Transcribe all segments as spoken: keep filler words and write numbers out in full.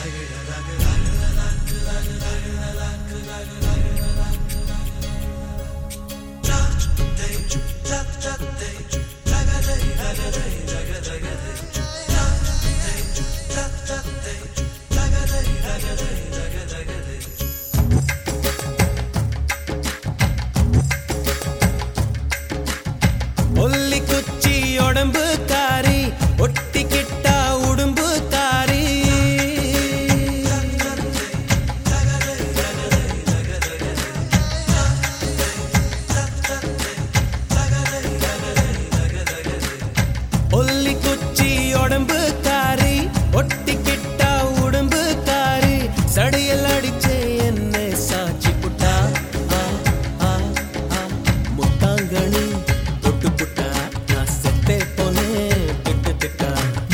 ஒல்லி குச்சி உடம்பு காரி ஒட்டிக்கிட்டா உடும்பு காரி ஒல்லி குச்சி உடம்பு காரி ஒட்டிக்கிட்டா உடம்பு காரி சடையல் அடிச்சே என்ன சாட்சி புட்டா முட்டாங்கணி தொட்டு புட்டா நான் செத்தே போனேன் திட்டு திட்டா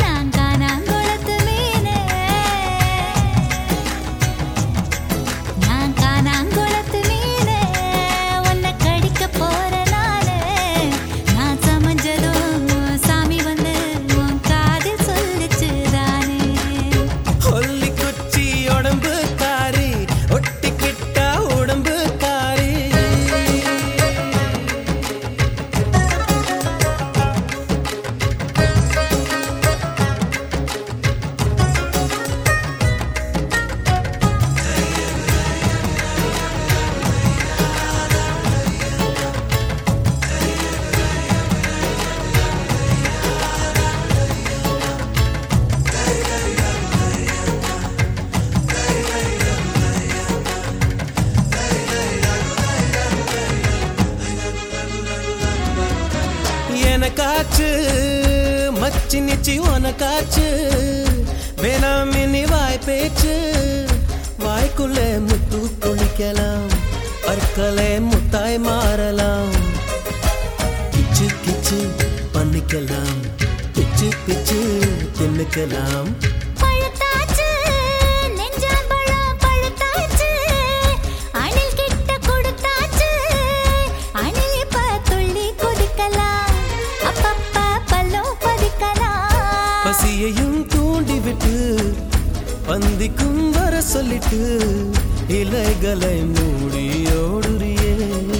எனக்காச்சு மச்சி நிச்சி உனக்காச்சு வேணாம் இனி வாய் பேச்சு வாய்க்குள்ளே முத்து குளிக்கலாம் பற்களே முத்தாய் மாறலாம் கிச்சு கிச்சு பண்ணிக்கலாம் பிச்சு பிச்சு தின்னுக்கலாம் பசியையும் தூண்டி விட்டு பந்திக்கும் வர சொல்லிட்டு இலைகளை மூடி ஓடுறியே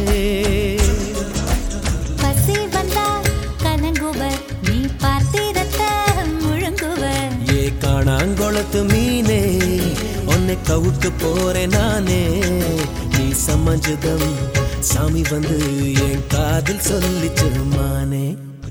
பசி வந்தா கலங்குவர் நீ பார்த்திரத்த முழுங்குவர் ஏ காணாங்கொளத்து மீனே உன்னை கவுட்டு போறேன் நானே நீ சமஞ்சதம் சாமி வந்து என் காதில் சொல்லிச்சு மானே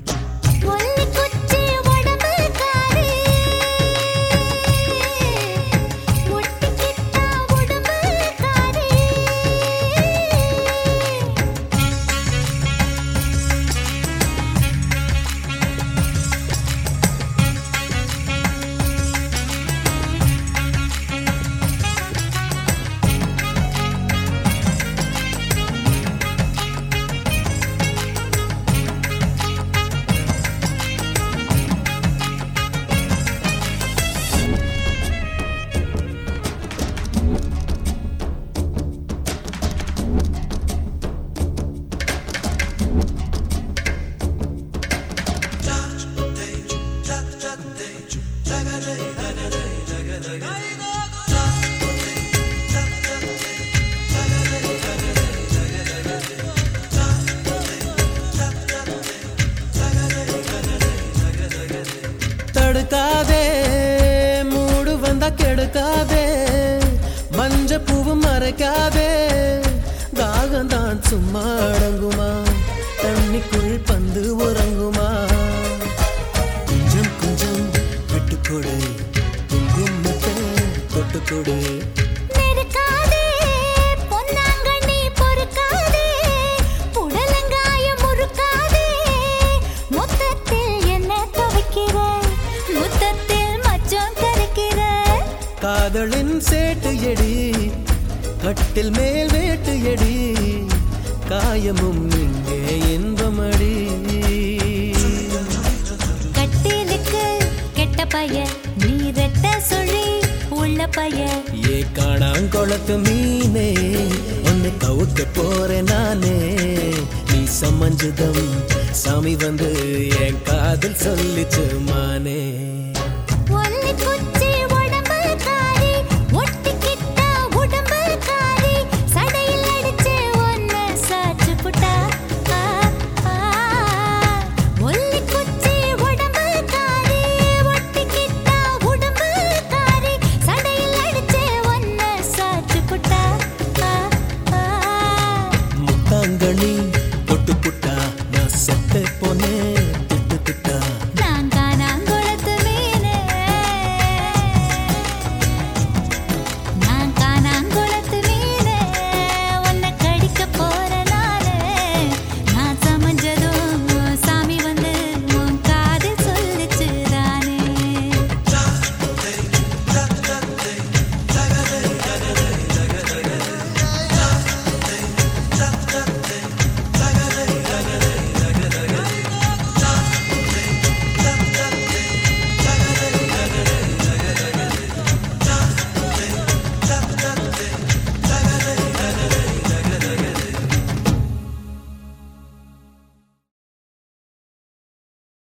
தடுக்காதே மூடு வந்தா கெடுக்காதே மஞ்ச பூவும் மறைக்காதே தாகந்தான் சும்மா அடங்குமா தண்ணிக்குள் பந்து உறங்குமா கொஞ்சம் கொஞ்சம் விட்டுக்கொடு குங்குமத்தை தொட்டுக்கொடு காதலின் சேட்டு எடி கட்டில் மேல் வேட்டு எடி காயமும் இங்கே இன்பமடி கட்டிலுக்கு கெட்ட பைய நீ ரெட்ட சொல்லி உள்ள பைய ஏ காணாங்கொளத்து மீனே உன்னை கவுக்க போறேன் நானே நீ சமஞ்சதம் சாமி வந்து என் காதல் சொல்லிச்சு மானே